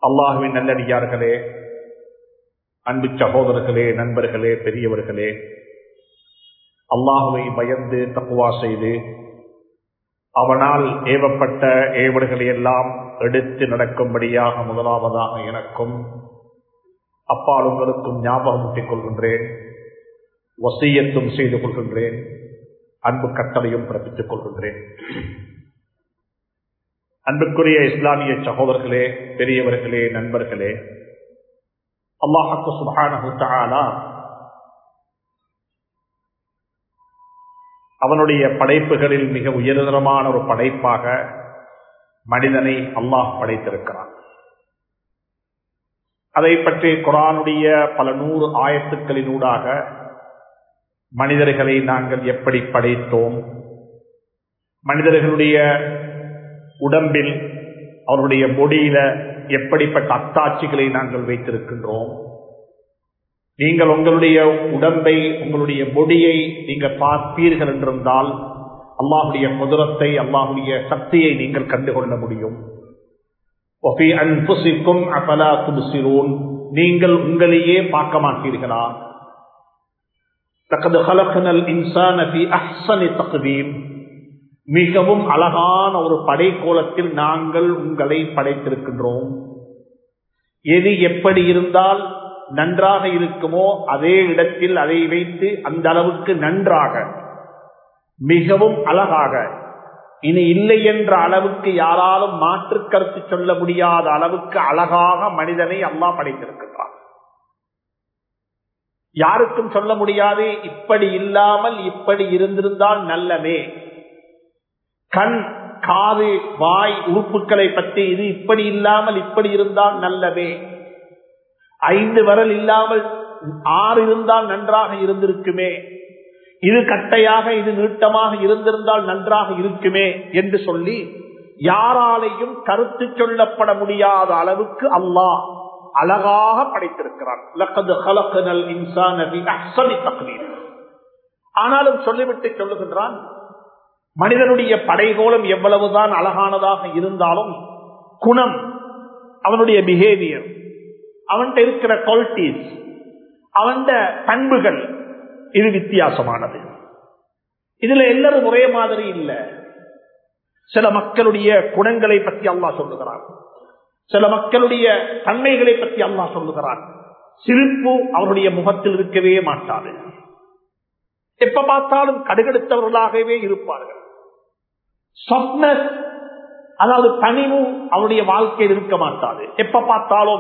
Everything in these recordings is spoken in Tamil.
அல்லாஹ்வின் நல்லடியார்களே, அன்பு சகோதரர்களே, நண்பர்களே, பெரியவர்களே, அல்லாஹ்வை பயந்து தக்வா செய்து அவனால் ஏவப்பட்ட ஏவல்களை எல்லாம் எடுத்து நடக்கும்படியாக முதலாவதாக எனக்கும் அப்பால் உங்களுக்கும் ஞாபகமூட்டிக் கொள்கின்றேன், வசியத்தும் செய்து கொள்கின்றேன், அன்பு கட்டளையும் பிறப்பித்துக் கொள்கின்றேன். அன்புக்குரிய இஸ்லாமிய சகோதரர்களே, பெரியவர்களே, நண்பர்களே, அல்லாஹ் சுப்ஹானஹு வ தஆலா அவனுடைய படைப்புகளில் மிக உயர்தரமான ஒரு படைப்பாக மனிதனை அல்லாஹ் படைத்திருக்கிறான். அதை பற்றி குர்ஆனுடைய பல 100 ஆயத்துக்களினூடாக மனிதர்களை நாங்கள் எப்படி படைத்தோம், மனிதர்களுடைய உடம்பில் அவருடைய பொடியில எப்படிப்பட்ட அத்தாட்சிகளை நாங்கள் வைத்திருக்கின்றோம், நீங்கள் உங்களுடைய உடம்பை, உங்களுடைய பொடியை நீங்கள் பார்ப்பீர்கள் என்றிருந்தால் அல்லாஹுடைய குதிரத்தை, அல்லாஹுடைய சக்தியை நீங்கள் கண்டுகொள்ள முடியும். நீங்கள் உங்களையே பார்க்க மாட்டீர்களா? மிகவும் அழகான ஒரு படைக்கோலத்தில் நாங்கள் உங்களை படைத்திருக்கின்றோம். எது எப்படி இருந்தால் நன்றாக இருக்குமோ அதே இடத்தில் அதை வைத்து அந்த அளவுக்கு நன்றாக, மிகவும் அழகாக, இனி இல்லை என்ற அளவுக்கு யாராலும் மாற்று கருத்து சொல்ல முடியாத அளவுக்கு அழகாக மனிதனை அல்லாஹ் படைத்திருக்கின்றான். யாருக்கும் சொல்ல முடியாது இப்படி இல்லாமல் இப்படி இருந்திருந்தால் நல்லமே. கண், காது, வாய் உறுப்புகளை பற்றி இது இப்படி இல்லாமல் இப்படி இருந்தால் நல்லவே, 5 விரல் இல்லாமல் 6 இருந்தால் நன்றாக இருந்திருக்குமே, இது கட்டையாக இது நீட்டமாக இருந்திருந்தால் நன்றாக இருக்குமே என்று சொல்லி யாராலையும் கருத்து சொல்லப்பட முடியாத அளவுக்கு அல்லாஹ் அழகாக படைத்திருக்கிறான். லக்கத் ஹலக்னல் இன்சான ஃபீ அஹ்ஸனி தக்வீம். ஆனாலும் சொல்லிவிட்டு சொல்லுகின்றான், மனிதனுடைய படைகோலம் எவ்வளவுதான் அழகானதாக இருந்தாலும் குணம், அவனுடைய பிஹேவியர், அவன்கிட்ட இருக்கிற குவாலிட்டிஸ், அவன் பண்புகள், இது வித்தியாசமானது. இதுல எல்லாரும் ஒரே மாதிரி இல்ல. சில மக்களுடைய குணங்களை பற்றி அல்லாஹ் சொல்லுகிறான், சில மக்களுடைய தன்மைகளை பற்றி அல்லாஹ் சொல்லுகிறான். சிரிப்பு அவருடைய முகத்தில் இருக்கவே மாட்டாது, எப்ப பார்த்தாலும் கடுகடுத்தவர்களாகவே இருப்பார்கள். சொப்னஸ், அதாவது பணிவு அவருடைய வாழ்க்கையில் இருக்க மாட்டாது. எப்ப பார்த்தாலும்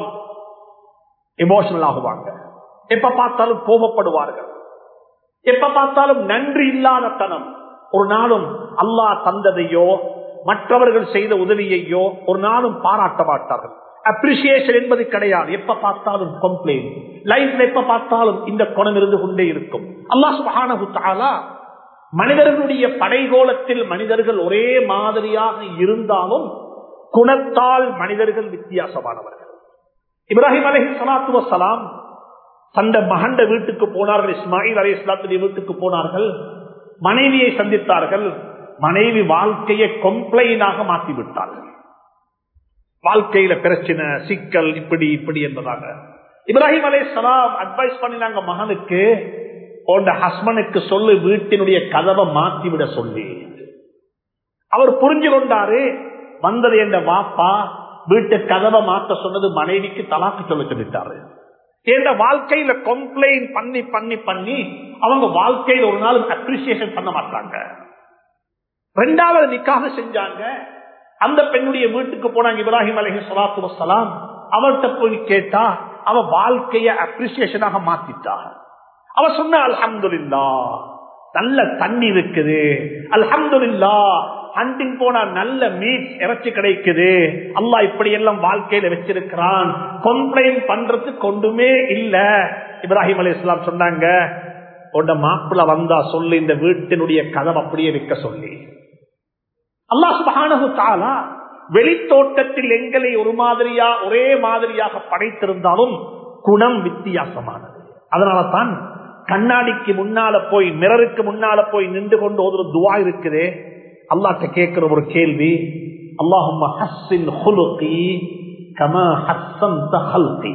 எமோஷனல் ஆகுவாங்க, எப்ப பார்த்தாலும் கோபப்படுவார்கள், எப்ப பார்த்தாலும் நன்றி இல்லாத தனம். ஒரு நாளும் அல்லாஹ் தந்ததையோ மற்றவர்கள் செய்த உதவியையோ ஒரு நாளும் பாராட்ட மாட்டார்கள். அப்ரிசியேஷன் என்பது கிடையாது. எப்ப பார்த்தாலும் கம்ப்ளைண்ட், லைஃப்ல எப்ப பார்த்தாலும் இந்த குணம் இருந்து கொண்டே இருக்கும். அல்லாஹ் சுப்ஹானஹு வ தஆலா மனிதர்களுடைய படைகோலத்தில் மனிதர்கள் ஒரே மாதிரியாக இருந்தாலும் குணத்தால் மனிதர்கள் வித்தியாசமானவர்கள். இப்ராஹிம் அலைஹிஸ்ஸலாத்து வஸ்ஸலாம் தந்த மகண்ட வீட்டுக்கு போனார்கள், இஸ்மாயில் அலைஹிஸ்ஸலாத்துடைய வீட்டுக்கு போனார்கள், மனைவியை சந்தித்தார்கள். மனைவி வாழ்க்கையை கம்ப்ளைனாக மாற்றிவிட்டார்கள். வாழ்க்கையில பிரச்சனை, சிக்கல், இப்படி இப்படி என்பதாக இப்ராஹிம் அலைஹிஸ்ஸலாம் அட்வைஸ் பண்ணினாங்க மகனுக்கு, உன் ஹஸ்பண்டுக்கு சொல்லு வீட்டினுடைய கதவை மாற்றிவிட சொல்லி. அவர் புரிஞ்சு கொண்டாரு, வந்தது என்ற வாப்பா வீட்டு கதவை மாற்ற சொன்னது மனைவிக்கு தலாக்கு சொல்ல சொல்லிட்டாரு. என்ற வாழ்க்கையில கம்ப்ளைண்ட் பண்ணி பண்ணி பண்ணி அவங்க வாழ்க்கையில ஒரு நாள் அப்ரிசியேஷன் பண்ண மாட்டாங்க. 2வது நிக்காக செஞ்சாங்க. அந்த பெண்ணுடைய வீட்டுக்கு போனாங்க இப்ராஹிம் அலைஹிஸ்ஸலாத்து வஸ்ஸலாம். அவர்கிட்ட போய் கேட்டா அவ வாழ்க்கைய அப்ரிசியேஷனாக மாத்திட்டா. அவ சொன்ன, அல்ஹம்துலில்லாஹ் நல்ல தண்ணி இருக்குது, அல்ஹம்துலில்லாஹ் ஹண்டிங் போனா நல்ல மீட் இறைச்சி கிடைக்குது, அல்லாஹ் இப்படி எல்லாம் வாழ்க்கையில வச்சிருக்கிறான், கம்ப்ளைண்ட் பண்றது கொண்டுமே இல்ல. இப்ராஹிம் அலைஹிஸ்ஸலாம் சொன்னாங்க, உன்ட மாப்பிள்ள வந்தா சொல்லி இந்த வீட்டினுடைய கதவை அப்படியே வைக்க சொல்லி. அல்லாஹ் சுப்ஹானஹு வ தஆலா வெளித்தோட்டத்தில் எங்களை ஒரே மாதிரியாக படைத்திருந்தாலும் குணம் வித்தியாசமானது. அதனால தான் கண்ணாடிக்கு முன்னால போய், மிரருக்கு முன்னால போய் நின்று கொண்டு ஒரு துவா இருக்குதே, அல்லாஹ்ட்ட கேட்கிற ஒரு கேள்வி, அல்லாஹும்ம ஹஸ்ஸின் ஹுலுகி, கமா ஹஸ்ஸன்த ஹல்கி.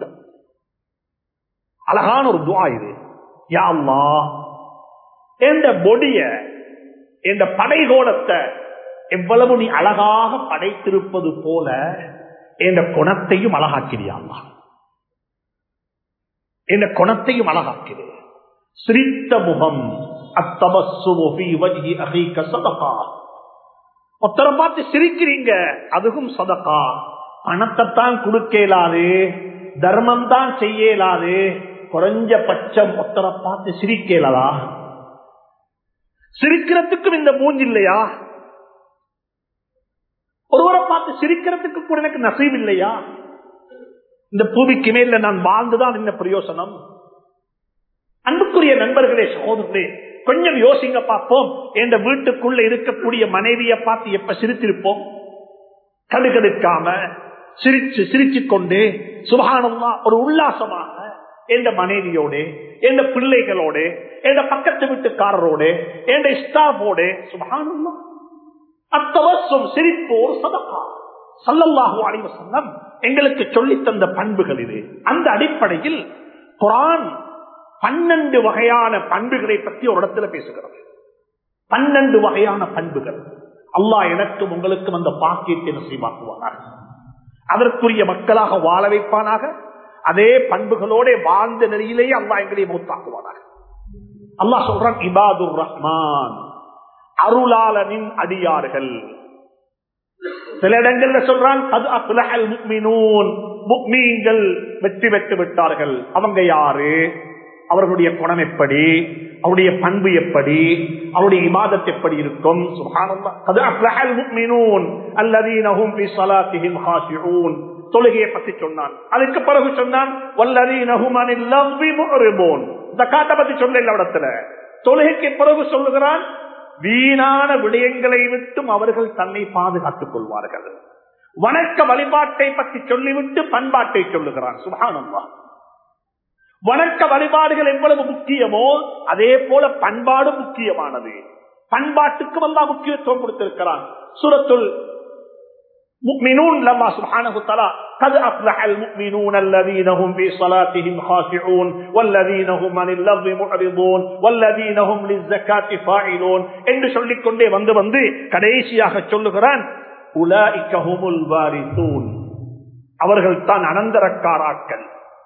அழகான ஒரு துஆ இது. யா அல்லாஹ், என்ற பொடிய, என்ற படைகோலத்தை எவ்வளவு நீ அழகாக படைத்திருப்பது போல என்ற குணத்தையும் அழகாக்கிறியா அல்லாஹ், என்ற குணத்தையும் அழகாக்கிடு. சிரித்த முகம், அத்தபஸ்ஸுமு ஃபீ வஜ்ஹி அஹீக ஸதகா. ஒருத்தரை பார்த்து சிரிக்கிறீங்க, அதுவும் சதகா. பணத்தை தான் கொடுக்க இயலாது, தர்மம் தான் செய்ய இயலாது, குறைஞ்சபட்சம் ஒருத்தரை பார்த்து சிரிக்க இயலா? சிரிக்கிறதுக்கும் இந்த மூஞ்சி இல்லையா? ஒருவரை பார்த்து சிரிக்கிறதுக்கு கூட எனக்கு நசீப் இல்லையா? இந்த பூமிக்கு மேல நான் வாழ்ந்துதான் என்ன பிரயோசனம்? அன்புக்குரிய நண்பர்களே, சகோதரர்களே, கொஞ்சம் யோசிங்க பார்ப்போம். என்ற வீட்டுக்குள்ள இருக்கக்கூடிய மனைவியை பார்த்து எப்ப சிரித்திருப்போம்? கடுகடுக்காம சிரிச்சு சிரிச்சு கொண்டு சுப்ஹானல்லாஹ் ஒரு உல்லாசமாக என்ற மனைவியோட, என்ற பிள்ளைகளோட, என்ற பக்கத்து வீட்டுக்காரரோட, என்ற ஸ்டாஃபோட சுப்ஹானல்லாஹ் அத்தவஸ்ஸும் சிரிப்பு ஒரு சதகா. ஸல்லல்லாஹு அலைஹி வஸல்லம் எங்களுக்கு சொல்லி தந்த பண்புகள் இது. அந்த அடிப்படையில் குர்ஆன் 12 வகையான பண்புகளை பற்றி ஒரு இடத்துல பேசுகிறது. 12 வகையான பண்புகள். அல்லாஹ் எனக்கும் உங்களுக்கும் அந்த பாக்கியத்தை நசீபாக்குவானாக, அதற்குரிய மக்களாக வாழ வைப்பானாக. அதே பண்புகளோட வாழ்ந்த நிலையிலேயே அல்லாஹ் எங்களை மௌத்தாக்குவானாக. அல்லாஹ் சொல்றான், இபாதுர் ரஹ்மான், அருளாளனின் அடியார்கள். சில இடங்கள்ல சொல்றான், அது அஃலஹல் முஃமினூன், முஃமின்கள் வெற்றி பெற்று விட்டார்கள். அவங்க யாரு? அவர்களுடைய குணம் எப்படி, அவருடைய பண்பு எப்படி, அவருடைய இபாதத் எப்படி இருக்கும்? சுப்ஹானல்லாஹ். அது அஃலஹல் முஃமினூன் அல்லதீன ஹும் ஃபீ ஸலாத்திஹிம் காஷிஊன். தொழுகையை பத்தி சொன்னான். அதுக்கு பிறகு சொன்னான், வல்லதீன ஹும் அனில் லஹ்வி முஅரிபூன். ஜகாத்தை பத்தி சொல்லல இடத்துல. தொழுகைக்கு பிறகு சொல்லுகிறான், வீணான விடயங்களை விட்டும் அவர்கள் தன்னை பாதுகாத்துக் கொள்வார்கள். வணக்க வழிபாட்டை பற்றி சொல்லிவிட்டு பண்பாட்டை சொல்லுகிறான். சுப்ஹானல்லாஹ். வணக்க வழிபாடுகள் எவ்வளவு முக்கியமோ அதே போல பண்பாடு முக்கியமானது. பண்பாட்டுக்கும் அல்லாஹ் முக்கியத்துவம் கொடுத்திருக்கிறான். சூரத்துல் முஃமினூன் அல்லாஹ் சுப்ஹானஹு வ தஆலா قد أفلح المؤمنون الذين هم في صلاتهم خاشعون والذين هم عن اللغو معرضون والذين هم للزكاة فاعلون என்று சொல்லிக் கொண்டே வந்து கடைசியாக சொல்லுகிறான், உலாயிக ஹுமுல் வாரிசூன். அவர்கள் தான் அனந்தரக்காராக்கள்.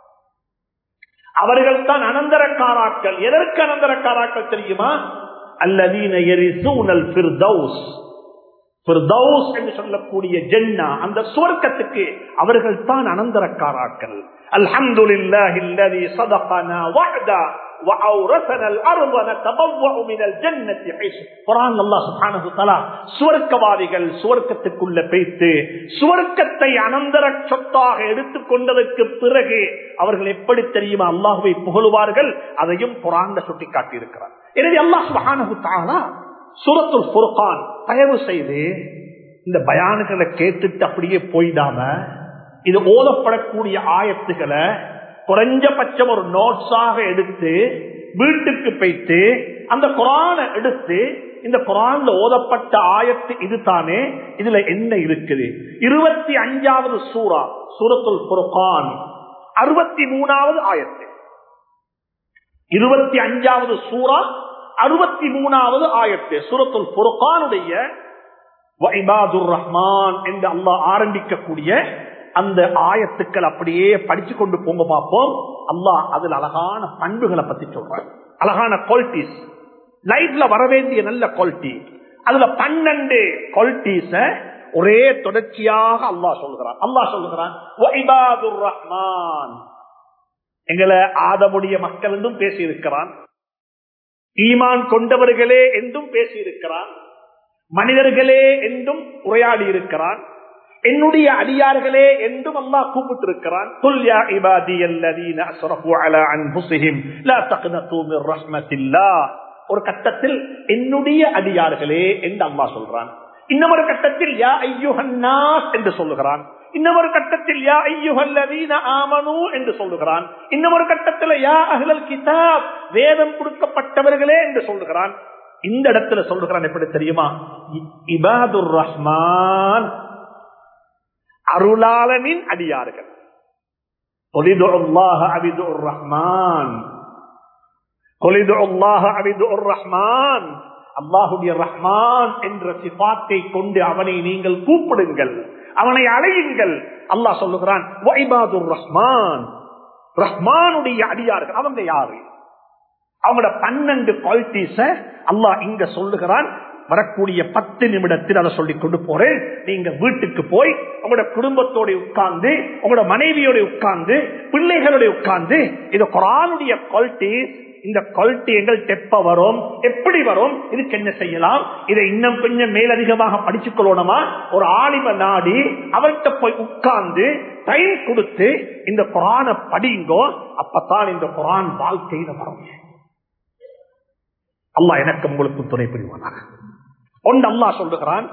அவர்கள் தான் அனந்தரக்காராக்கள். எதற்கு அனந்தரக்காராக்கள் தெரியுமா? அல்லதீன யரிசூனல் ஃபிர்தௌஸ். ஃபிர்தௌஸ் என்று சொல்லக்கூடிய ஜன்னா, அந்த சுவர்க்கத்துக்கு அவர்கள் தான் அனந்தரக்காராக்கள். அல்ஹம்துலில்லாஹி அல்லதி ஸதகனா வஅதா வஅௌரஸனா அல்-அர்ض நதபவ்வஉ மினல் ஜன்னதி ஹைஸ். குர்ஆன் அல்லாஹ் சுப்ஹானஹு வ தஆலா சுவர்க்கவாதிகள் சுவர்க்கத்துக்குள்ள போய்த்து சுவர்க்கத்தை அனந்தர சொத்தாக எடுத்துக் கொண்டதற்கு பிறகு அவர்கள் எப்படி தெரியுமா அல்லாஹ்வை புகழுவார்கள்? அதையும் குர்ஆன்ல சுட்டிக்காட்டி இருக்கிறார். எனவே அல்லாஹ் சுப்ஹானஹு வ தஆலா சூரத்துல் ஃபுர்கான் தயவு செய்து இந்த பயான்களை கேட்டுட்டு அப்படியே போயிடாம, இது ஓதப்படக்கூடிய ஆயத்துக்களை குறைஞ்சபட்சம் ஒரு நோட்ஸாக எடுத்து வீட்டுக்கு போயிட்டு அந்த குர்ஆனை எடுத்து, இந்த குர்ஆன்ல ஓதப்பட்ட ஆயத்து இதுதானே, இதுல என்ன இருக்குது? 25வது சூரா சூரத்துல் ஃபுர்கான் 63வது ஆயத்து. 25வது சூரா 63வது ஆயத்து சூரத்துல் ஃபுர்கானுடைய வஇபாதுர் ரஹ்மான் என்று அல்லாஹ் ஆரம்பிக்கக்கூடிய அந்த ஆயத்துக்கள் அப்படியே படிச்சு கொண்டு போங்க பார்ப்போம். அல்லாஹ் அதுல அழகான பண்புகளை பத்தி சொல்றாங்க, அழகான குவாலிட்டிஸ், லைஃப்ல வரவேண்டிய நல்ல குவாலிட்டி. அதுல 12 குவாலிட்டிஸ ஒரே தொடர்ச்சியாக அல்லாஹ் சொல்லுகிறான். அல்லாஹ் சொல்லுகிறான், வஇபாதுர் ரஹ்மான். எங்களை ஆதமுடைய மக்கள் என்றும் பேசி இருக்கிறான், ஈமான் கொண்டவர்களே என்றும் பேசி இருக்கிறான், மனிதர்களே என்றும் உரையாடி இருக்கிறான், என்னுடைய அடியார்களே என்றும் அல்லாஹ் கூப்பிட்டு இருக்கிறான். குல் யா இபாதியல்லதீன அஸ்ரஃபு அலா அன்ஃபுஸிஹிம் லா தக்னது மிர் ரஹ்மத்தில்லாஹ். ஒரு கட்டத்தில் என்னுடைய அடியார்களே என்று அல்லாஹ் சொல்றான். இன்னொரு கட்டத்தில் யா அய்யுஹன் நாஸ் என்று சொல்லுகிறான். இன்னொரு கட்டத்தில் யா அய்யுஹல்லதீன ஆமனூ என்று சொல்லுகிறான். இன்னொரு கட்டத்தில் யா அஹ்லல் கிதாப், வேதம் கொடுக்கப்பட்டவர்களே என்று சொல்லுகிறான். இந்த இடத்துல சொல்லுகிறான் எப்படி தெரியுமா? இபாதுர் ரஹ்மான், அருளாளனின் அடியார்கள். ரஹ்மான், அல்லாஹுடைய ரஹ்மான் என்ற சிபாத்தை கொண்டு அவனை நீங்கள் கூப்பிடுங்கள், அவனை அழையுங்கள். அல்லாஹ் சொல்லுகிறான் வைபாதுர் ரஹ்மான், ரஹ்மானுடைய அடியார்கள். அவங்க யாரு? அவங்களோட 12 குவாலிட்டிஸ அல்லாஹ் இங்க சொல்லுகிறான். வரக்கூடிய 10 நிமிடத்தில் அதை சொல்லிக் கொண்டு போறேன். நீங்க வீட்டுக்கு போய் உங்களோட குடும்பத்தோட உட்கார்ந்து, உங்களோட மனைவியோட உட்கார்ந்து, பிள்ளைகளோட உட்கார்ந்து, இது குர்ஆனுடைய குவாலிட்டிஸ். இந்த குவாலிட்டி எங்கள்கிட்ட எப்ப வரும், எப்படி வரும், இதுக்கு என்ன செய்யலாம், இதை இன்னும் கொஞ்சம் மேலதிகமாக படிச்சுக் கொள்ளணுமா, ஒரு ஆலிம நாடி அவர்கிட்ட போய் உட்கார்ந்து டைம் கொடுத்து இந்த குர்ஆனை படிங்கோ. அப்பத்தான் இந்த குர்ஆன் வாழ்க்கையில வரும். அல்லாஹ் எனக்கு உங்களுக்கு துணை புரிவானாக. ஒன்று அல்லாஹ் சொல்லுகிறான்,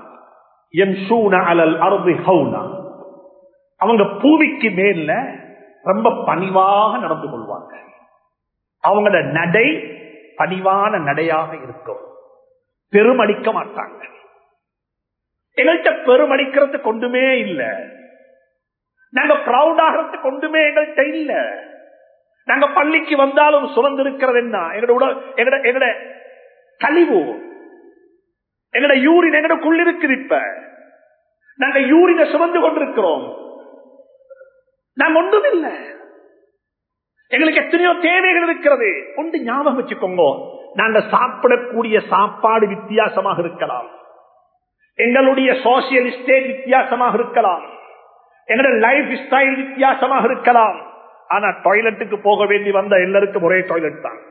அவங்க பூமிக்கு மேல ரொம்ப பணிவாக நடந்து கொள்வாங்க. அவங்களோட நடை பணிவான நடையாக இருக்கும். பெருமடிக்க மாட்டாங்க. எங்கள்கிட்ட பெருமடிக்கிறது கொண்டுமே இல்லை. நாங்க ப்ரௌட் ஆகிறது கொண்டுமே எங்கள்கிட்ட இல்ல. நாங்க பள்ளிக்கு வந்தாலும் சுமந்திருக்கிறது என்ன? எங்கட கழிவு, எங்கட யூரின் எங்கடக்குள்ள இருக்குது. இப்ப நாங்க யூரினை சுமந்து கொண்டிருக்கிறோம். நாங்க ஒன்றும் இல்லை. எங்களுக்கு எத்தனையோ தேவைகள் இருக்கிறது. ஒன்று ஞாபகம் வச்சுக்கோங்க, நாங்க சாப்பிடக்கூடிய சாப்பாடு வித்தியாசமாக இருக்கலாம், எங்களுடைய சோசியல் ஸ்டேட் வித்தியாசமாக இருக்கலாம், எங்களுடைய லைஃப் ஸ்டைல் வித்தியாசமாக இருக்கலாம். ஆனா டாய்லெட்டுக்கு போக வேண்டி வந்த எல்லாருக்கும் ஒரே டாய்லெட் தான்.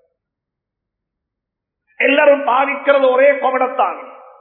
எல்லாரும் பாவிக்கிறது ஒரே கோமடத்தான்.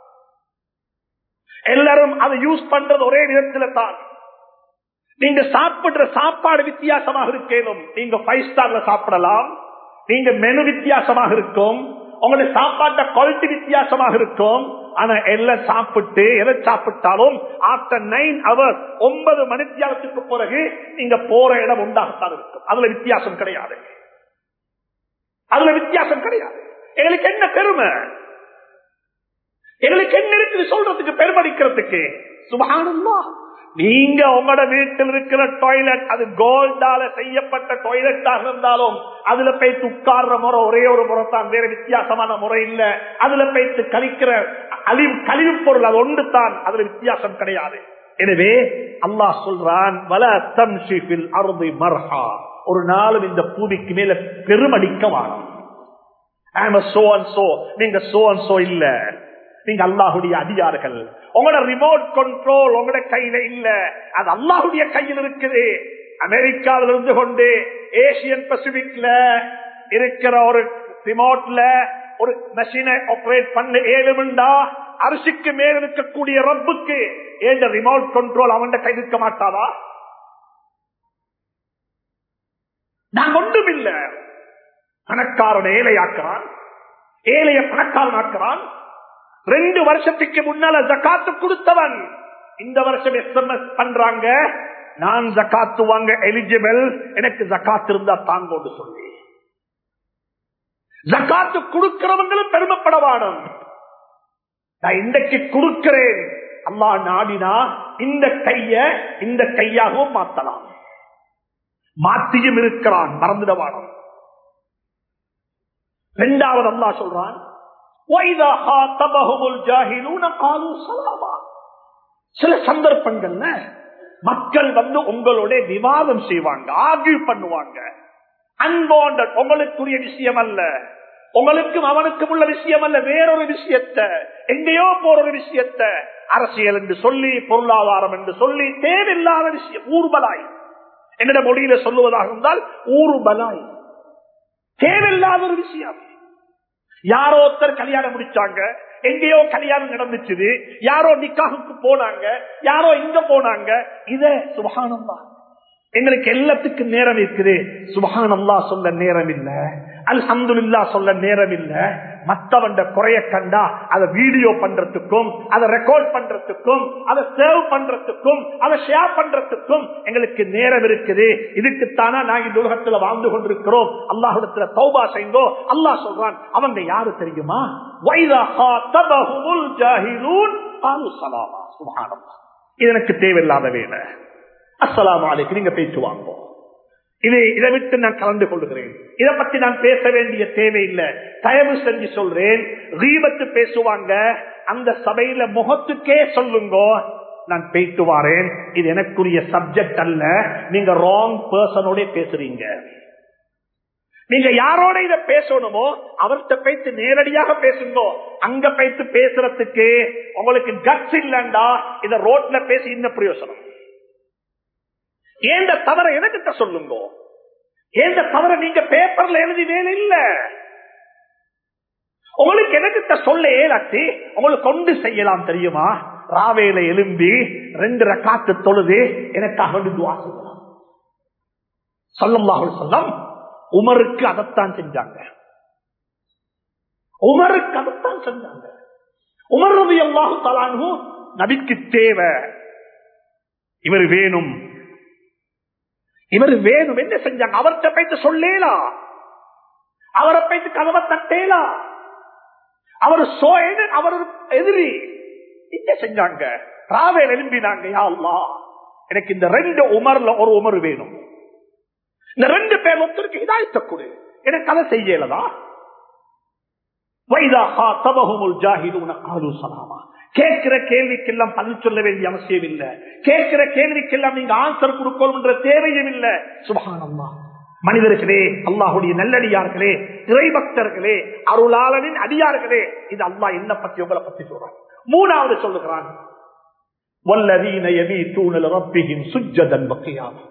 எல்லாரும் அதை யூஸ் பண்றது ஒரே விதத்துல தான். நீங்க சாப்பிடுற சாப்பாடு வித்தியாசமாக இருக்கணும். நீங்க 5 ஸ்டார்ல சாப்பிடலாம், நீங்க மெனு வித்தியாசமாக இருக்கும், உங்களுடைய சாப்பாட்ட குவாலிட்டி வித்தியாசமாக இருக்கும். ஆனா எல்லாம் சாப்பிட்டு எதை சாப்பிட்டாலும் ஆஃப்டர் 9 hours 9 மணித்தியாலத்துக்கு பிறகு நீங்க போற இடம் உண்டாகத்தான் இருக்கும். அதுல வித்தியாசம் கிடையாது. அதுல வித்தியாசம் கிடையாது. எங்களுக்கு என்ன பெருமை, எங்களுக்கு என்ன இருக்குது சொல்றதுக்கு, பெருமடிக்கிறதுக்கு? சுப்ஹானல்லாஹ். நீங்க உங்களோட வீட்டில் இருக்கிற டாய்லெட் அது கோல்டால செய்யப்பட்ட டாய்லெட்டாக இருந்தாலும் அதுல போய்த்து உட்கார்ற முறை ஒரே ஒரு முறை தான், வேற வித்தியாசமான முறை இல்ல. அதுல போய்த்து கழிக்கிற கழிவு பொருள் அது ஒன்று தான், அதுல வித்தியாசம் கிடையாது. எனவே அல்லாஹ் சொல்றான், வல தம்ஷி ஃபில் அர்தி மர்ஹா, ஒரு நாளும் இந்த பூமிக்கு மேல பெருமடிக்க வாழும். நீங்க சோ அண்ட் சோ இல்ல, நீங்க அல்லாஹுடைய அதிகாரிகள். உங்களோட ரிமோட் கண்ட்ரோல் உங்களோட கையில இல்ல, அது அல்லாஹுடைய கையில் இருக்குது. அமெரிக்காவில் இருந்து கொண்டு ஏசியன் பசிபிக்ல இருக்கிற ஒரு ரிமோட்ல ஒரு மெஷினை ஆபரேட் பண்ண ஏழுமண்டா, அரிசிக்கு மேல் இருக்கக்கூடிய ரப்புக்கு ஏன் ரிமோட் கண்ட்ரோல் அவன் கை இருக்க மாட்டாதா? நான் ஒன்றும் இல்ல. பணக்காரன் ஏழையாக்குறான், ஏழைய பணக்காரன் ஆக்குறான். 2 வருஷத்துக்கு முன்னால ஜகாத்து கொடுத்தவன் இந்த வருஷம் SMS பண்றாங்க, நான் ஜகாத்து வாங்க எலிஜிபிள், எனக்கு ஜகாத்து இருந்தா தாங்கோடு சொல்லி. ஜகாத்து கொடுக்கிறவங்களும் பெருமைப்பட வேணும். நான் இன்றைக்கு கொடுக்கிறேன், அல்லாஹ் நாடினா இந்த கையாகவும் மாத்தலாம். மாத்தியும் இருக்கிறான், மறந்துட வேணும். 2வது அல்லாஹ் சொல்றான், சில சந்தர்ப்பங்கள்ல மக்கள் உங்களோட விவாதம் செய்வாங்க, ஆர்கியூ பண்ணுவாங்க. அன்வாண்டட், உங்களுக்குரிய விஷயம் அல்ல, உங்களுக்கும் அவனுக்கும் உள்ள விஷயம் அல்ல, வேறொரு விஷயத்தை, எங்கேயோ போற ஒரு விஷயத்தை அரசியல் என்று சொல்லி, பொருளாதாரம் என்று சொல்லி, தேவையில்லாத விஷயம், ஊர்பலாய். என்னோட மொழியில சொல்லுவதாக இருந்தால் ஊர்பலாய், தேவையில்லாத ஒரு விஷயம். யாரோ ஒருத்தர் கல்யாணம் முடிச்சாங்க, எங்கேயோ கல்யாணம் நடந்துச்சு, யாரோ நிக்காஹுக்கு போனாங்க, யாரோ இங்க போனாங்க. இத சுப்ஹானல்லாஹ், எங்களுக்கு எல்லாத்துக்கும் நேரம் இருக்குது. சுப்ஹானல்லாஹ் சொல்ல நேரம் இல்ல, அல்ஹம்துலில்லாஹ் சொல்ல நேரம் இல்ல. மத்தவண்ட குறைய கண்டா அதை வீடியோ பண்றதுக்கும், அதை ரெக்கார்ட் பண்றதுக்கும், அதை சேவ் பண்றதுக்கும், அதை ஷேர் பண்றதுக்கும் எங்களுக்கு நேரம் இருக்குது. இதுக்குத்தானா நாங்க இந்த உலகத்துல வாழ்ந்து கொண்டிருக்கிறோம். அல்லாஹ்விடத்துல தௌபா செய்யுங்கோ. அல்லாஹ் சொல்றான், அவங்க யாரு தெரியுமா? வைதா ஹாதபஹுல் ஜாஹிலூன் காலு ஸலாமா. சுப்ஹானல்லாஹ். இது எனக்கு தேவையில்லாத வேலை. அஸ்ஸலாமு அலைக்கும், நீங்க பேச்சு வாங்குவோம். இதை விட்டு நான் கலந்து கொள்கிறேன். இதை பத்தி நான் பேச வேண்டிய தேவையில்லை. தயவு செஞ்சு சொல்றேன், கீபத்து பேசுவாங்க அந்த சபையில முகத்துக்கே சொல்லுங்க, நான் பேய்த்து வாரேன், இது எனக்குரிய சப்ஜெக்ட் அல்ல, நீங்க ராங் பர்சனோட பேசுறீங்க. நீங்க யாரோட இத பேசணுமோ அவர்கிட்ட பேசி நேரடியாக பேசுங்க. அங்க பேசி பேசுறதுக்கு உங்களுக்கு கட்ஸ் இல்லண்டா இத ரோட்ல பேசி இந்த பிரயோசனம். ஏந்த தவற எனக்கிட்ட சொல்லுங்க. ஏந்த தவற நீங்க பேப்பர்ல எழுதி வேலை இல்ல. உங்களுக்கு எனக்கிட்ட சொல்ல ஏலாட்டி உங்களுக்கு கொண்டு செய்யலாம் தெரியுமா? ராவேல எலும்பி 2 ரக்காத்து தொழுது எனக்காக துஆ செய்யலாம். ஸல்லல்லாஹு அலைஹி வஸல்லம் உமருக்கு அதைத்தான் செஞ்சாங்க. உமருக்கு அதைத்தான் செஞ்சாங்க. உமர் ரலியல்லாஹு தஆலா அன்ஹு நபிக்கு தேவை, இவர் வேணும், இவர் வேணும் என்ன செஞ்சாங்க? அவர்கிட்ட போயிட்டு சொல்லேலா, அவரை போயிட்டு கதவை தட்டேலா, அவர் அவர் எதிரி என்ன செஞ்சாங்க? ராவே எழும்பினாங்க, யா அல்லாஹ் எனக்கு இந்த 2 உமர்ல ஒரு உமர் வேணும், இந்த 2 பேர் ஒருத்தருக்கு ஹிதாயத்தை கொடு, எனக்கு அதை செய்யலதா? வைதா ஹாதபஹுமுல் ஜாஹிலூன காலூ ஸலாமா. கேட்கிற கேள்விக்கெல்லாம் பதில் சொல்ல வேண்டிய அவசியம் இல்லை. கேட்கிற கேள்விக்கெல்லாம் நீங்க ஆன்சர் கொடுக்கணும் என்ற தேவையும் இல்லை. சுப்ஹானல்லாஹ். மனிதர்களே, அல்லாஹ்வுடைய நல்லடியார்களே, இறைபக்தர்களே, அருளாளனின் அடியார்களே, இது அல்லாஹ் என்ன பத்தி உங்களை பத்தி சொல்றான். 3வது சொல்லுகிறான், வல்லதீன யபீதூன லிரப்பிஹிம் சுஜ்ஜதன் வ கியாமா.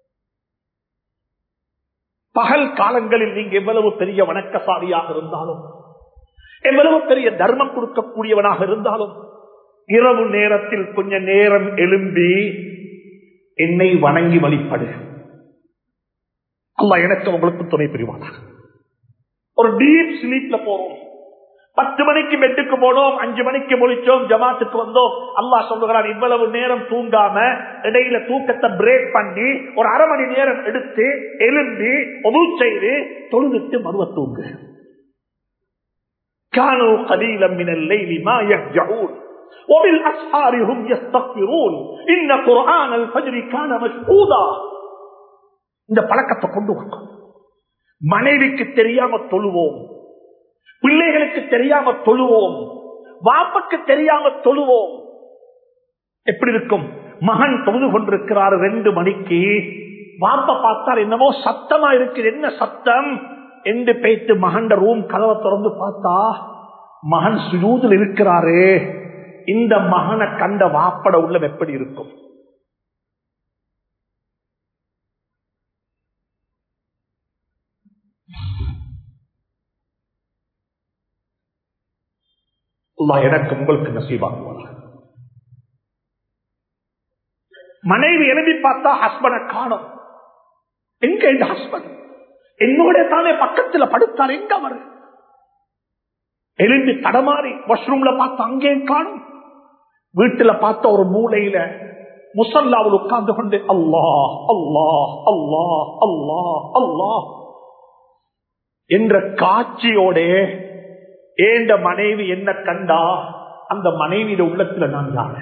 பகல் காலங்களில் நீங்க எவ்வளவு பெரிய வணக்கசாலியாக இருந்தாலும், எவ்வளவு பெரிய தர்மம் கொடுக்கக்கூடியவனாக இருந்தாலும், இரவு நேரத்தில் கொஞ்ச நேரம் எழும்பி என்னை வணங்கி வழிபடு. அல்லாஹ் எனக்கு உங்களுக்கு துணை புரிவானாக. ஒரு டீப் ஸ்லீப்ல போறோம், 10 மணிக்கு பெட்டுக்கு போனோம், 5 மணிக்கு முழிச்சோம், ஜமாத்துக்கு வந்தோம். அல்லாஹ் சொல்லுகிறான், இவ்வளவு நேரம் தூங்காம இடையில தூக்கத்தை பிரேக் பண்ணி ஒரு 1/2 மணி நேரம் எடுத்து எழும்பி ஒது செய்து தொழுதுட்டு மறுவ தூங்கு. كانوا قليلا من الليل ما يهجعون وبالاسحار هم يستغفرون ان قرآن الفجر كان مشهودا. இந்த பழக்கத்தை கொண்டு வரணும். மனைவிக்கு தெரியாம தொழுவோம், பிள்ளைகளுக்கு தெரியாம தொழுவோம், வாப்பக்கு தெரியாம தொழுவோம். எப்படி இருக்கும்? மகன் தொழுது கொண்டிருக்கிறார் 2 மணிக்கு, வாப்ப பார்த்தார் என்னமோ சத்தமா இருக்கு, என்ன சத்தம் என்று போயிட்டு மகன் ரூம் கதவை திறந்து பார்த்தா மகன் சுஜூதில் இருக்கிறாரு. இந்த மகனை கண்ட வாப்பட உள்ளம் எப்படி இருக்கும்? அல்லாஹ் எனக்கு உங்களுக்கு நசீபாக்குவார். மனைவி எழுதி பார்த்தா ஹஸ்பண்ட காணோம். எங்க இந்த ஹஸ்பண்ட்? என்னோட தானே பக்கத்துல படுத்தார், எங்க அவர்? எழுந்து தடமாறி வாஷ்ரூம்ல பார்த்து அங்கே காணும். வீட்டுல பார்த்த ஒரு மூலையில முசல்லாவில் உட்கார்ந்து கொண்டு அல்லாஹ் அல்லாஹ் அல்லாஹ் அல்லாஹ் அல்லாஹ் என்ற காட்சியோட ஏண்ட மனைவி என்ன கண்டா, அந்த மனைவியோட உள்ளத்துல நான் யாரு?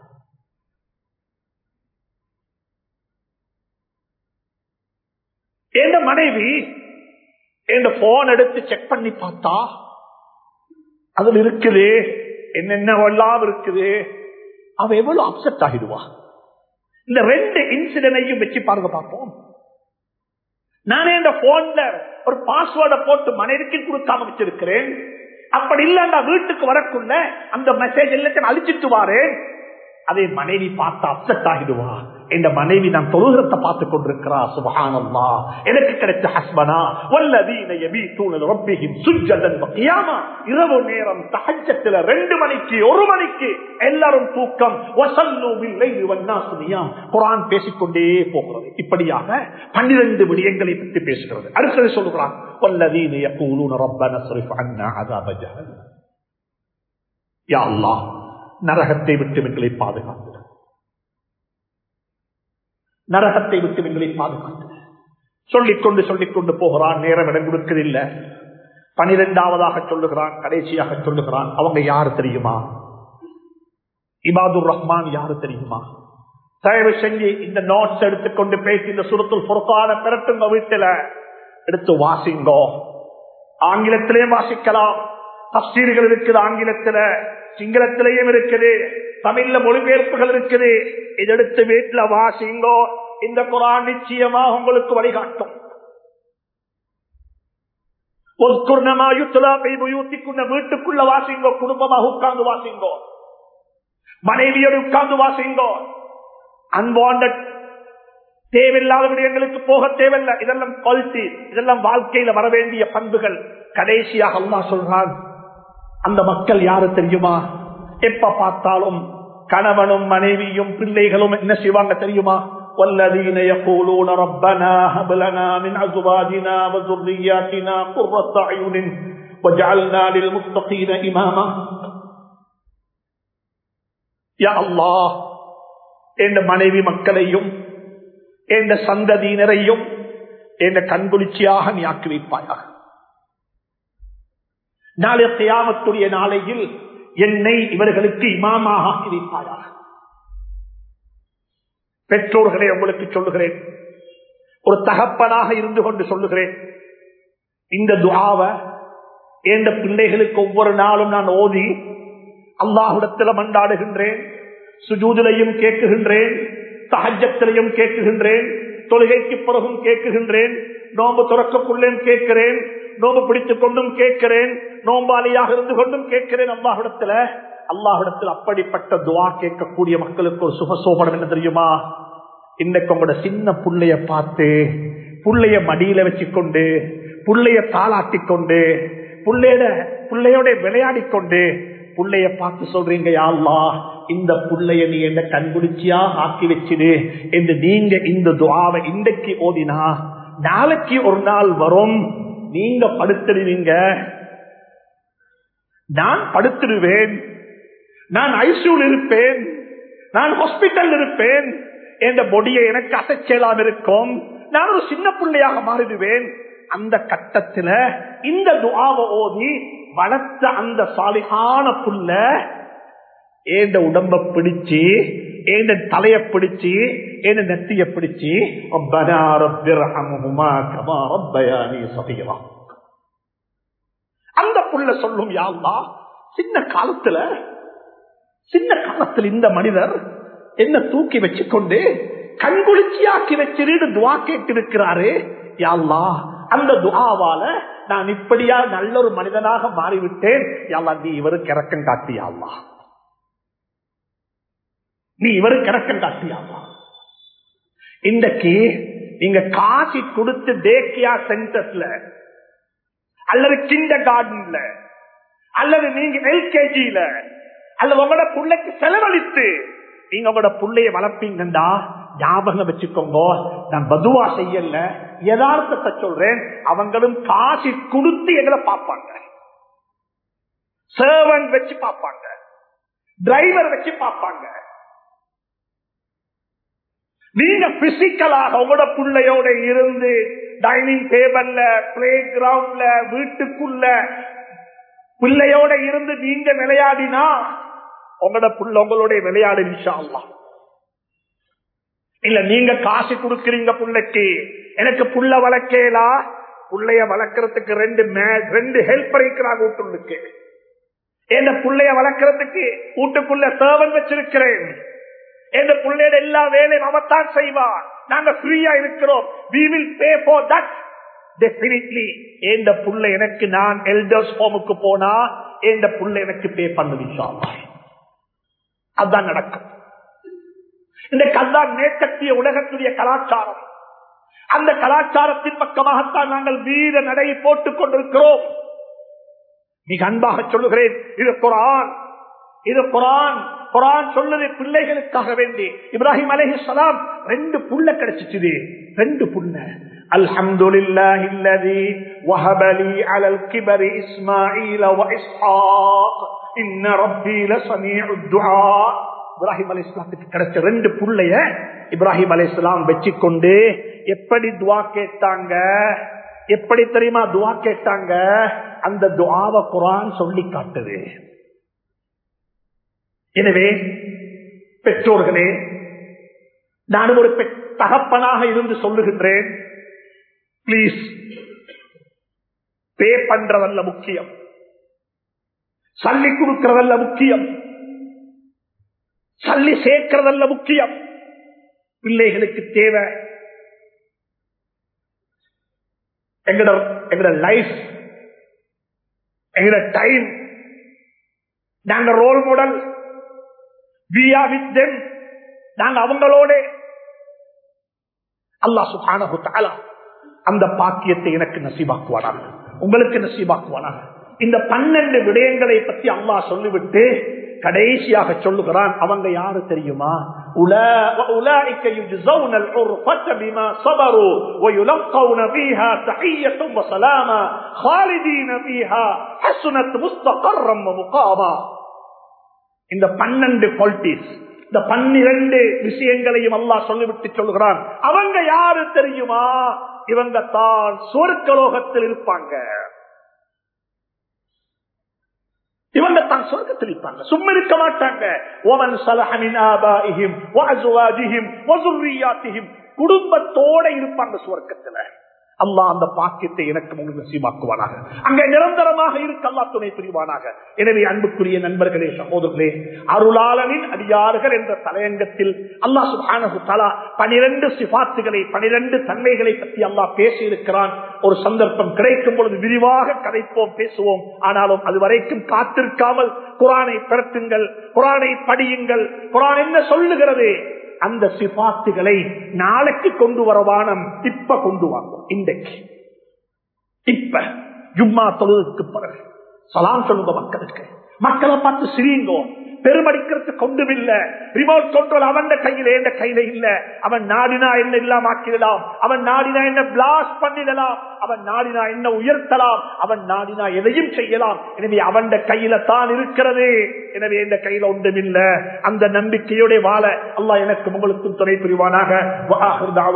என் மனைவி என் போன் எடுத்து செக் பண்ணி பார்த்தா அதுல இருக்குது என்னென்னவெல்லாம் இருக்குது. அவ எவ்வளவு அப்செட் ஆகிடுவா? இந்த 2 இன்சிடென்டையும் வச்சு பாருங்க பார்ப்போம். நானே இந்த போன்ல ஒரு பாஸ்வேர்டை போட்டு மனைவிக்கு கொடுக்காம வச்சிருக்கிறேன். அப்படி இல்லைன்னா வீட்டுக்கு வரக்குள்ள அந்த மெசேஜ் எல்லாத்தையும் அழிச்சிட்டு வாரேன். அதே மனைவி பார்த்து அப்செட் ஆகிடுவா. இந்த மனைவி நான் தொழுகிறத பார்த்துக் கொண்டிருக்கிறா. சுப்ஹானல்லாஹ், எனக்கு கிடைச்ச ஹஸ்பனா வல்லதீன யபீதூன லிரப்பிஹிம் சுஜ்ஜதன் வ கியாமா. இரவு நேரம் தஹஜ்ஜத்துல 2 மணிக்கு 1 மணிக்கு எல்லாரும் தூக்கம். வஸல்லு பில்-லைலி வன்-நாஸு நியாம். குர்ஆன் பேசிக்கொண்டே போகிறது. இப்படியாக 12 விடயங்களை பற்றி பேசுகிறது. அடுத்து சொல்றான், வல்லதீன யகூலூன ரப்பனா ஸ்ரிஃப் அன்னா அஸாப ஜஹன்னம். யா அல்லாஹ், நரகத்தை விட்டு எங்களை பாதுகாத்து, நரகத்தை விட்டு எங்களை பாதுகாத்து சொல்லிக்கொண்டு போகிறான். நேரம் இடம் கொடுக்கவில்லை. 12வது சொல்லுகிறான், கடைசியாக சொல்லுகிறான். அவங்க யாரு தெரியுமா? இபாதுர் ரஹ்மான் யாரு தெரியுமா? தயவு செஞ்சு இந்த நோட்ஸ் எடுத்துக்கொண்டு பேசி இந்த சூரத்துல் ஃபுர்கான பெறட்டுங்க, வீட்டுல எடுத்து வாசிங்கோ. ஆங்கிலத்திலேயே வாசிக்கலாம், தஃசீர்கள் இருக்குது, ஆங்கிலத்துல சிங்களத்திலேயும் இருக்குது, தமிழ்ல மொழிபெயர்ப்புகள் இருக்குது. இதெடுத்து வீட்டுல வாசிங்கோ. இந்த குர்ஆன் நிச்சயமாக உங்களுக்கு வழிகாட்டும். வீட்டுக்குள்ள வாசிங்கோ, குடும்பமாக உட்கார்ந்து வாசிங்கோ, மனைவியோடு உட்கார்ந்து வாசிங்கோ. அன்வாண்டட் தேவையில்லாத விடயங்களுக்கு போக தேவையில்லை. இதெல்லாம் குவாலிட்டி, இதெல்லாம் வாழ்க்கையில வர வேண்டிய பண்புகள். கடைசியாக அல்லாஹ் சொல்றான், அந்த மக்கள் யாரு தெரியுமா? எப்ப பார்த்தாலும் கணவனும் மனைவியும் பிள்ளைகளும் என்ன செய்வாங்க தெரியுமா? والذين يقولون ربنا هب لنا من ازواجنا وذرياتنا قرة اعين وجعلنا للمتقين اماما. யா அல்லாஹ், என் மனைவி மக்களையும் என் சந்ததியினரையும் என் கண்குளிர்ச்சியாக நீ ஆக்கி வைப்பாயாக. நாளைய கியாமத்துடைய நாளையில் என்னை இவர்களுக்கு இமாமாக ஆக்கி வைப்பாயாக. பெற்றோர்களே, உங்களுக்கு சொல்லுகிறேன், ஒரு தகப்பனாக இருந்து கொண்டு சொல்லுகிறேன், இந்த துஆவை என் பிள்ளைகளுக்கு ஒவ்வொரு நாளும் நான் ஓதி அல்லாஹ்விடத்தில் மன்றாடுகின்றேன். சுஜூதிலையும் கேட்குகின்றேன், தஹஜ்ஜத்திலையும் கேட்குகின்றேன், தொழுகைக்கு பிறகும் கேட்குகின்றேன், நோன்பு துறக்கக்குள்ளேயும் கேட்கிறேன், நோன்பு பிடித்துக் கொண்டும் கேட்கிறேன், நோம்பாளியாக இருந்து கொண்டும் கேட்கிறேன். அல்லாஹ்விடத்தில் அப்படிப்பட்ட துஆ கேட்கக்கூடிய மக்களுக்கு ஒரு சுகசோபனம் என்ன தெரியுமா? இன்னைக்கு உங்களோட சின்ன புள்ளைய பார்த்து, புள்ளைய மடியில வச்சுக்கொண்டு, புள்ளைய தாளாட்டிக் கொண்டு, புள்ளையோட விளையாடிக்கொண்டு புள்ளைய பார்த்து சொல்றீங்க, யா அல்லாஹ், இந்த புள்ளைய நீ என்ன கண்குளிர்ச்சியா ஆக்கி வச்சிடு என்று நீங்க இந்த துஆவை இன்றைக்கு ஓதினா, நாளைக்கு ஒரு நாள் வரும், நீங்க படுத்துடுவீங்க, நான் படுத்துடுவேன், நான் ஐசியூல இருப்பேன், நான் ஹாஸ்பிட்டல் இருப்பேன், என் பொடியை எனக்கு அசைச்சலாம் இருக்கும், நான் ஒரு சின்ன பிள்ளையாக மாறிடுவேன். அந்த கட்டத்துல இந்த துஆவை ஓதி வளர்த்த அந்த சாலிஹான புள்ள ஏண்ட உடம்ப பிடிச்சு, ஏண்ட தலைய பிடிச்சு, ஏண்ட நெத்திய பிடிச்சு, ரப்பனா ரப்பிர்ஹம்ஹுமா கமா ரப்பயானி ஸகீரா, அந்த புள்ள சொல்லும், யா அல்லாஹ், சின்ன காலத்துல இந்த மனிதர் என்ன தூக்கி வச்சுக்கொண்டு கண்குளிர்ச்சியாக்கி வச்சிரு துஆ கேட்டிருக்கிறாரு. யா அல்லாஹ், அந்த துஆவால நான் இப்படியா நல்ல ஒரு மனிதனாக மாறிவிட்டேன். யா அல்லாஹ், நீ இவருக்கு இரக்கம் காட்டு. யா அல்லாஹ், நீ இவருக்கு இரக்கம் காட்டு. யா அல்லாஹ், இன்றைக்கு நீங்க காசி கொடுத்து டேக்கியா சென்டர்ஸ்ல அல்லது கிண்டர் கார்டன்ல அல்லது நீங்க எல்கேஜில அல்லது உங்களோட பிள்ளைக்கு செலவழித்து நீங்க உங்களோட பிள்ளைய வளர்ப்பீங்கண்டா, ஞாபகம் வச்சுக்கோங்க, நான் பதுவா செய்யல, யதார்த்தத்தை சொல்றேன். அவங்களும் காசு கொடுத்து எங்களை பார்ப்பாங்க, சர்வன்ட் வச்சு பார்ப்பாங்க, டிரைவர் வச்சு பார்ப்பாங்க. நீங்க பிசிக்கலாக உங்களோட பிள்ளையோட இருந்து டைனிங் டேபிள்ல, பிளே கிரவுண்ட்ல, வீட்டுக்குள்ள பிள்ளையோட இருந்து நீங்க விளையாடினா உங்களோட புள்ள உங்களோட விளையாடு இன்ஷா அல்லாஹ். இல்ல நீங்க காசு கொடுக்கிறீங்க புள்ளைக்கு, எனக்கு புள்ள வளர்க்கலா, புள்ளைய வளர்க்கறதுக்கு ரெண்டு ஹெல்ப்பர் இருக்கிறாங்க வீட்டுக்கு, என் புள்ளைய வளர்க்கறதுக்கு வீட்டுக்குள்ள சர்வன் வச்சிருக்கிறேன், என் புள்ளையோட எல்லா வேலையும் அவத்தான் செய்வார், நாங்க ஃப்ரீயா இருக்கிறோம், we will pay for that. Definitely எந்த புள்ள எனக்கு, நான் எல்டர்ஸ் ஹோமுக்கு போனா எந்த புள்ள எனக்கு பே பண்ணுது இன்ஷா அல்லாஹ். அதான் நடக்கும். இந்த கல்லான் மேற்கத்திய உலகத்துடைய கலாச்சாரம், அந்த கலாச்சாரத்தின் பக்கமாகத்தான் நாங்கள் வீர நடை போட்டுக் கொண்டிருக்கிறோம். மிக அன்பாக சொல்லுகிறேன், இது குர்ஆன், இது குர்ஆன். குர்ஆன் சொல்லுது பிள்ளைகளுக்காக வேண்டி. இப்ராஹிம் அலைஹிஸ்ஸலாம் 2 புள்ள கிடைச்சிச்சு, 2 புள்ள. அல்ஹம்துலில்லாஹில்லதி வஹபலி அலல் கிபரி இஸ்மாஈல வ இஸ்ஹாக் இன்ன ரப்பி லஸமீஉத் துஆ. இப்ராஹிம் அலைஹிஸ்ஸலாத்துக்கு கிடைச்ச 2 புள்ளைய இப்ராஹிம் அலைஹிஸ்ஸலாம் வெச்சிக்கொண்டு எப்படி துஆ கேட்டாங்க, எப்படி தெரியுமா துஆ கேட்டாங்க? அந்த துஆவை குர்ஆன் சொல்லி காட்டுது. எனவே பெற்றோர்களே, நான் ஒரு தகப்பனாக இருந்து சொல்லுகின்றேன், பிளீஸ், பே பண்றதல்ல முக்கியம், சல்லி கொடுக்கிறதல்ல முக்கியம், சல்லி சேர்க்கிறதல்ல முக்கியம். பிள்ளைகளுக்கு தேவை எங்கட லைஃப், எங்கட டைம். நாங்க role model, we are with them. நாங்க அவங்களோட. அல்லாஹ் சுப்ஹானஹு வ தஆலா அந்த பாக்கியத்தை எனக்கு நசீபாக்குவானாக, உங்களுக்கு நசீபாக்குவானாக. இந்த 12 விடயங்களை பற்றி அல்லாஹ் சொல்லிவிட்டு கடைசியாக சொல்லுகிறான், அவங்க யாரு தெரியுமா? உலாயிக யுஜ்ஸௌனல் உர்ஃபத பிமா ஸபரு வ யுலக்கௌன ஃபீஹா தஹிய்யத்துன் வ ஸலாமா ஹாலிதீன ஃபீஹா ஹஸனத் முஸ்தகர்ரம் வ முகாமா. இந்த 12 குவாலிட்டிஸ், இந்த 12 விஷயங்களையும் அல்லாஹ் சொல்லிவிட்டு சொல்லுகிறான், அவங்க யாரு தெரியுமா? இவங்க தான் சொர்க்கலோகத்தில் இருப்பாங்க, இவங்க தான் சொர்க்கத்தில் இருப்பாங்க, சும்மா இருக்க மாட்டாங்க. ஓமன் ஸலஹ மின் ஆபாஇஹிம் வ அஸ்வாஜிஹிம் வ ஸுர்ரியாத்திஹிம், குடும்பத்தோட இருப்பாங்க சொர்க்கத்துல. அல்லாஹ் அந்த பாக்கியத்தை எனக்கு உங்களுக்கு நசீபாக்குவானாக. அங்கே நிரந்தரமாக இருக்க அல்லாஹ் துணை புரிவானாக. எனவே அன்புக்குரிய நண்பர்களே, சகோதரர்களே, அருளாளனின் அடியார்கள் என்ற தலையங்கத்தில் அல்லாஹ் சுப்ஹானஹு வ தஆலா 12 சிஃபாத்துகளை, 12 தன்மைகளை பற்றி அல்லாஹ் பேசி இருக்கிறான். ஒரு சந்தர்ப்பம் கிடைக்கும் பொழுது விரிவாக கதைப்போம், பேசுவோம். ஆனாலும் அதுவரைக்கும் காத்திருக்காமல் குர்ஆனை பரத்துங்கள், குர்ஆனை படியுங்கள். குர்ஆன் என்ன சொல்லுகிறது? அந்த சிபாத்துகளை நாளைக்கு கொண்டு வரவானம், இப்ப கொண்டு வாங்க. இன்றைக்கு இப்ப ஜும்மா தொழுதுக்கு பிறகு சலாம் சொல்லுங்க மக்களுக்கு. மக்களை பார்த்து சிரிங்கோ. பெருமடிக்கிறது கொண்டும் இல்ல. ரிமோட் கண்ட்ரோல் அவன் கையில, எந்த கையில இல்ல. அவன் நாடினா என்ன இல்லாம ஆக்கிடலாம், அவன் நாடினா என்ன பிளாஸ்ட் பண்ணிடலாம், அவன் நாடினா என்ன உயர்த்தலாம், அவன் நாடினா எதையும் செய்யலாம். எனவே அவன் கையில தான் இருக்கிறது. எனவே இந்த கையில ஒன்றும் இல்ல. அந்த நம்பிக்கையோட வாழ அல்லாஹ் எனக்கு உங்களுக்கும் துணை புரிவானாக.